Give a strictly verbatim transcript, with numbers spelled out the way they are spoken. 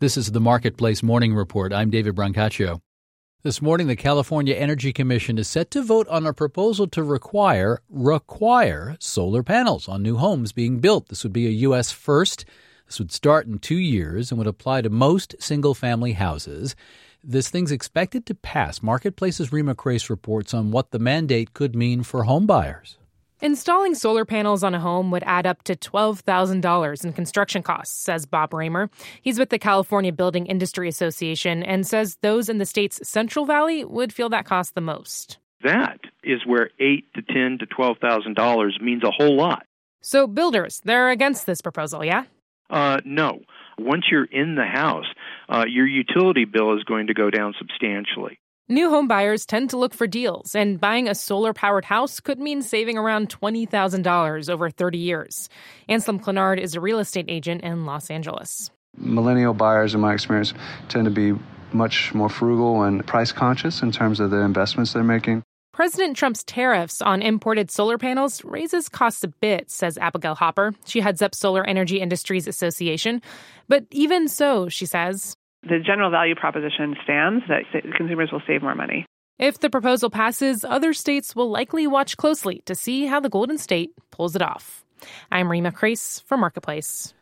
This is the Marketplace Morning Report. I'm David Brancaccio. This morning, the California Energy Commission is set to vote on a proposal to require, require solar panels on new homes being built. This would be a U S first. This would start in two years and would apply to most single-family houses. This thing's expected to pass. Marketplace's Rima Crace reports on what the mandate could mean for home buyers. Installing solar panels on a home would add up to twelve thousand dollars in construction costs, says Bob Raymer. He's with the California Building Industry Association and says those in the state's Central Valley would feel that cost the most. That is where eight to ten to twelve thousand dollars means a whole lot. So builders, they're against this proposal, yeah? Uh, no. Once you're in the house, uh, your utility bill is going to go down substantially. New home buyers tend to look for deals, and buying a solar-powered house could mean saving around twenty thousand dollars over thirty years. Anselm Clenard is a real estate agent in Los Angeles. Millennial buyers, in my experience, tend to be much more frugal and price-conscious in terms of the investments they're making. President Trump's tariffs on imported solar panels raises costs a bit, says Abigail Hopper. She heads up Solar Energy Industries Association. But even so, she says, the general value proposition stands that consumers will save more money. If the proposal passes, other states will likely watch closely to see how the Golden State pulls it off. I'm Rima Crace for Marketplace.